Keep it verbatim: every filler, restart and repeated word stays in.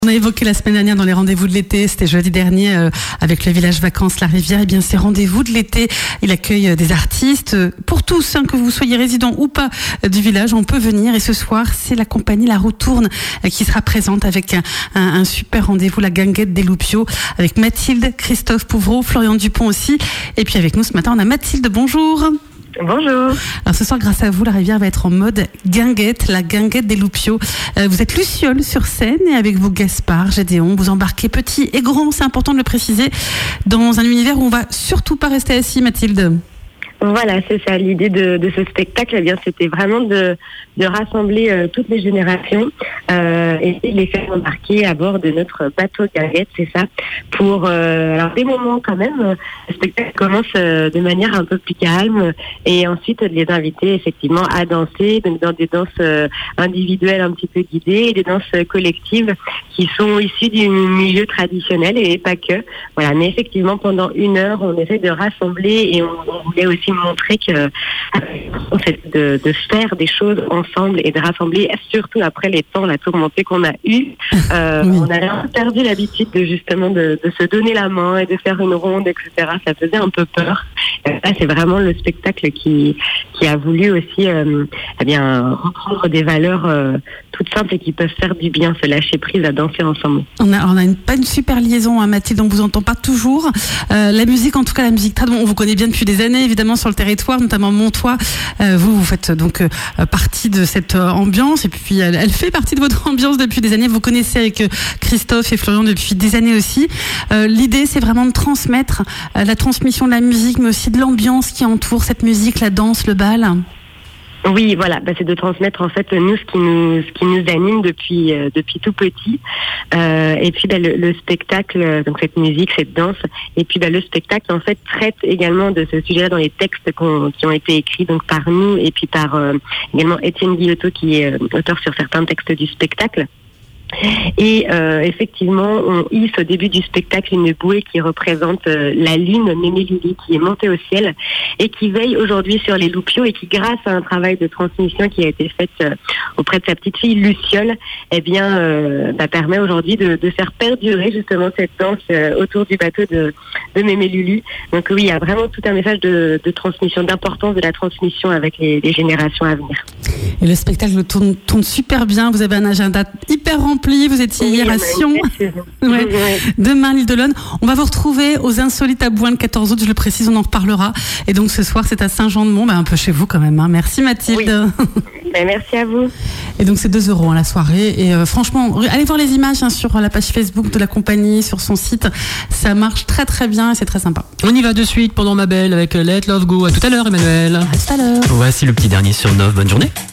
On a évoqué la semaine dernière dans les rendez-vous de l'été, c'était jeudi dernier euh, avec le village vacances La Rivière. Et bien ces rendez-vous de l'été, il accueille euh, des artistes euh, pour tous, hein, que vous soyez résident ou pas euh, du village, on peut venir. Et ce soir, c'est la compagnie La Roue Tourne euh, qui sera présente avec un, un, un super rendez-vous, la Guinguette des Loupiots, avec Mathilde, Christophe Pouvreau, Florian Dupont aussi. Et puis avec nous ce matin, on a Mathilde. Bonjour. Bonjour. Alors ce soir, grâce à vous, la Rivière va être en mode guinguette, la Guinguette des Loupiots. Euh, vous êtes Luciole sur scène et avec vous Gaspard, Gédéon, vous embarquez petit et grand, c'est important de le préciser, dans un univers où on va surtout pas rester assis, Mathilde. Voilà, c'est ça. L'idée de, de ce spectacle, eh bien, c'était vraiment de, de rassembler euh, toutes les générations euh, et de les faire embarquer à bord de notre bateau guinguette, c'est ça. Pour euh, alors des moments quand même, euh, le spectacle commence euh, de manière un peu plus calme et ensuite de les inviter effectivement à danser, donc dans des danses euh, individuelles un petit peu guidées et des danses euh, collectives qui sont issues du milieu traditionnel et pas que. Voilà, mais effectivement pendant une heure, on essaie de rassembler et on, on voulait aussi montrer que en fait, de, de faire des choses ensemble et de rassembler, surtout après les temps, la tourmentée qu'on a eue, euh, oui. On a un peu perdu l'habitude de justement de, de se donner la main et de faire une ronde, et cetera. Ça faisait un peu peur. Et là, c'est vraiment le spectacle qui qui a voulu aussi euh, eh bien reprendre des valeurs euh, toutes simples et qui peuvent faire du bien, se lâcher prise à danser ensemble. On a on a une, pas une super liaison, hein, Mathilde, on vous entend pas toujours. Euh, la musique, en tout cas la musique trad, on vous connaît bien depuis des années, évidemment sur le territoire, notamment Montois. Euh, vous, vous faites donc euh, partie de cette euh, ambiance et puis elle, elle fait partie de votre ambiance depuis des années. Vous connaissez avec euh, Christophe et Florian depuis des années aussi. Euh, l'idée, c'est vraiment de transmettre euh, la transmission de la musique, mais aussi de l'ambiance qui entoure cette musique, la danse, le bal. Oui, voilà, bah, c'est de transmettre en fait nous ce qui nous ce qui nous anime depuis euh, depuis tout petit, euh, et puis bah, le, le spectacle, donc cette musique, cette danse, et puis bah, le spectacle en fait traite également de ce sujet-là dans les textes qu'on, qui ont été écrits donc par nous et puis par euh, également Étienne Guillotot qui est euh, auteur sur certains textes du spectacle. Et euh, effectivement, on hisse au début du spectacle une bouée qui représente euh, la lune Mémé Lili qui est montée au ciel et qui veille aujourd'hui sur les Loupiots et qui, grâce à un travail de transmission qui a été fait euh, auprès de sa petite fille Luciole, eh bien, euh, bah, permet aujourd'hui de, de faire perdurer justement cette danse euh, autour du bateau de, de Mémé Lulu. Donc oui, il y a vraiment tout un message de, de transmission, d'importance de la transmission avec les, les générations à venir. Et le spectacle tourne, tourne super bien. Vous avez un agenda hyper rempli. Vous étiez oui, hier à Sion. Ouais. Ouais. Demain, l'île de l'One. On va vous retrouver aux Insolites à Bouin le quatorze août. Je le précise, on en reparlera. Et donc ce soir, c'est à Saint-Jean-de-Mont, bah, un peu chez vous quand même. Hein. Merci Mathilde. Oui. Ben, merci à vous. Et donc c'est deux euros hein, la soirée. Et euh, franchement, allez voir les images hein, sur la page Facebook de la compagnie, sur son site. Ça marche très très bien et c'est très sympa. On y va de suite pendant ma belle avec Let Love Go. À tout à l'heure, Emmanuel. À tout à l'heure. Voici le petit dernier sur Nov. Bonne journée.